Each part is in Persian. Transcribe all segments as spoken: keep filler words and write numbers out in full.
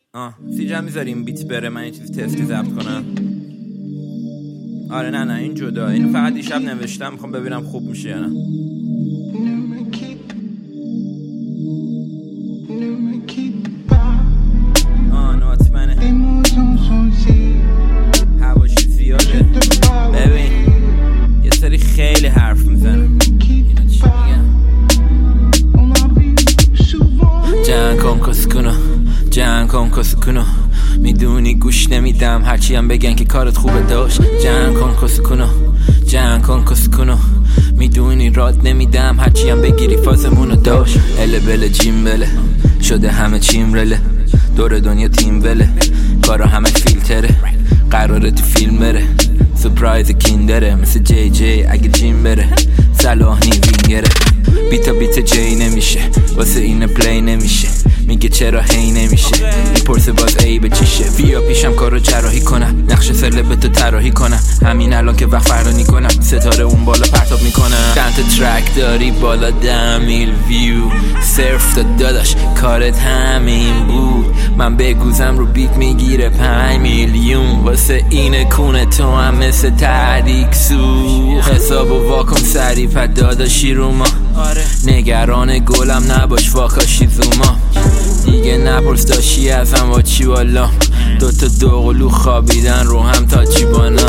آه سیجا میذاریم بیت بره، من یه چیز تستی ضبط کنم. آره نه نه این جدا، این فقط دیشب نوشتم، میخوام ببینم خوب میشه یا نه. آه نوت منه، هواشی زیاده. ببین یه سری خیلی حرف میزنم، اینا چی میگن؟ جان کن کسکنو، جان کن کسکنو، میدونی گوش نمیدم هرچی هم بگن که کارت خوبه داشت. جان کن کسکنو، جان کن کسکنو، میدونی راد نمیدم هرچی هم بگیری فازمونو داشت. اله بله جیم بله شده همه چیم رله، دور دنیا تیم بله، کارا همه فیلتره، قراره تو فیلم بره، سپرایز کیندره مثل جی جی اگه جیم بره، صلاح نیوینگره. بیتا بیت جی نمیشه واسه این پلی نمیشه، میگه چرا هی نمیشه، میپرسه باز ای به چیشه. بیا پیشم کارو جراحی کنم، نقش سلب تو طراحی کنم، همین الان که وقت فرانی کنم، ستاره اون بالا پرتاب میکنم. چند تا ترک داری بالا ده میل ویو، صرف تا داداش کارت همین بود، من بگوزم رو بیت میگیره پنج میلیون، واسه این کونه تو هم مثل تحریک سو، حساب و واکن سری پد داداشی رو ما، نگران گلم نباش واکاشی زوما، دیگه نپرس داشی ازم با چی والا، دوتا دوقلو خوابیدن رو هم تا چی بانا.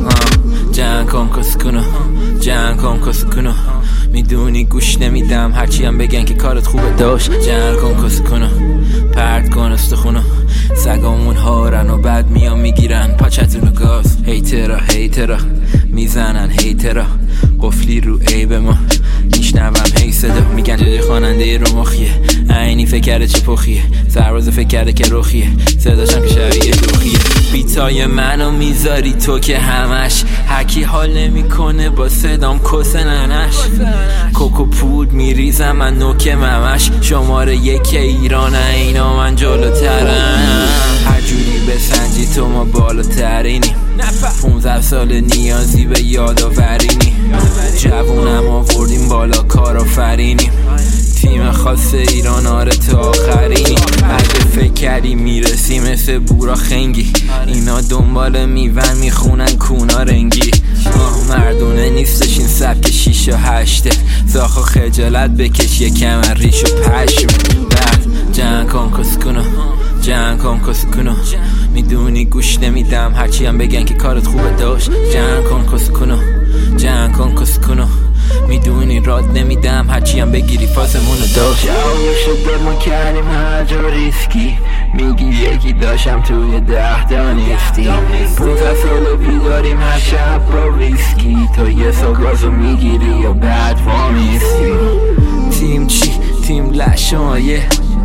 جان کن کسکنو، جان کن کسکنو، میدونی گوش نمیدم هرچی هم بگن که کارت خوبه داشت. جان کن کسکنو، پرد کن استخونو، سگامون هارن و بعد میان میگیرن پاچتونو گاز. هیترا هیترا میزنن هیترا، قفلی رو عیب ما، میشنوم هی صدا میگن جای خواننده رو مخیه، عینی فکر کرده چه پخیه، سرباز فکر کرده که رخیه، صداشم که شبیه دوخیه. بیتای منو میذاری تو که همش حکی حال نمیکنه با صدام کسه ننش، کوکو پود میریزم من نوک ممش، شماره یک ایران اینا من جلوترم، هر جوری بسنجی تو ما بالاترینی، پونزده سال نیازی به یادآورینی، جوونم آوردیم بالا کارآفرینی، تیم خاص ایران آره تا آخرینی، اگه فکر کردی میرسی مثل بورا خنگی، اینا دنبال میون میخونن کونا رنگی، مردونه نیستش این سبک شیش و هشته، زاخو خجالت بکش یکم ریش و پشم. بعد جان کن کسکنو، جان کن کسکنو، میدونی گوش نمیدم هرچی هم بگن که کارت خوبه داشت. جان کن کسکنو، جان کن کسکنو، میدونی راد نمیدم هرچی هم بگیری فازمونو داشت. جواب شده ما کردیم هر جا ریسکی، میگی یکی داشتم توی ده تا نیستی، پونزده سال بیداریم هر شب با ریسکی، تو یه سال گازو میگیری یا بعد وامیستی. تیم چی؟ تیم لشمایه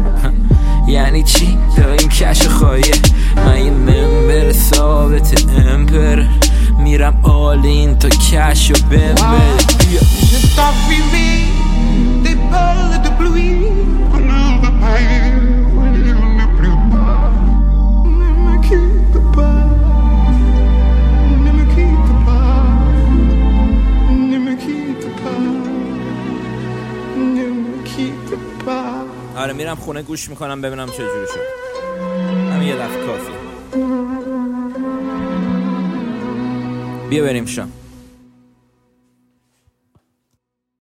یعنی چی؟ تا این کش خواهیه، من یه ممبر ثابت امپر، میرم آلین تا کش و بمبر. Je t'enfuis, des balles de pluie, ne me pas, ne plus pas, ne me quitte pas, ne me quitte pas, ne me quitte pas, ne me quitte pas. آره میرم خونه گوش میکنم ببینم چه جوری شد، همین یه دفعه کافیه. بیا بریم شام.